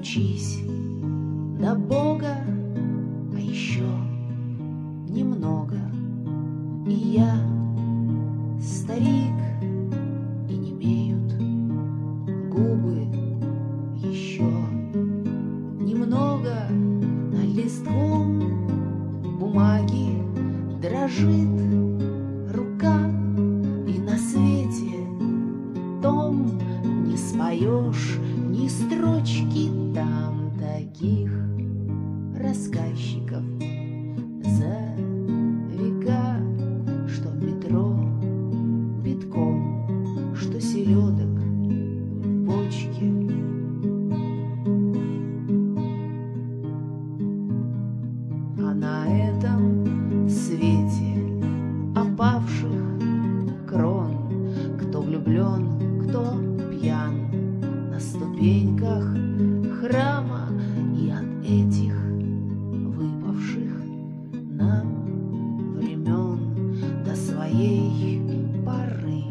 Достучись до Бога, а еще немного, и я старик, и немеют губы еще немного. На листком бумаги дрожит рука, и на свете том не споешь ни строчки. Там таких рассказчиков за века, что в метро битком, что селедок в бочке. А на этом свете опавших крон, кто влюблен, кто пьян на ступеньках храма, и от этих выпавших нам времен до своей поры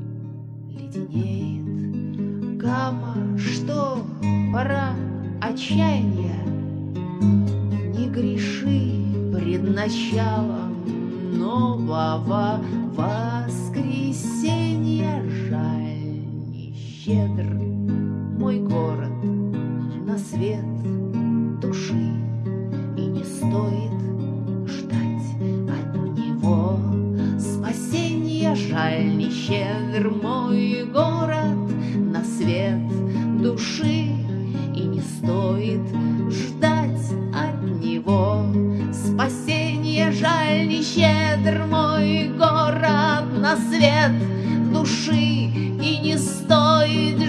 леденеет гамма. Что пора отчаяния, не греши пред началом нового воскресенья. Жаль, не щедр мой город на свет души, и не стоит ждать от него спасения. Жаль, не щедр мой город на свет души, и не стоит ждать от него спасения. Жаль, не щедр мой город на свет души, и не стоит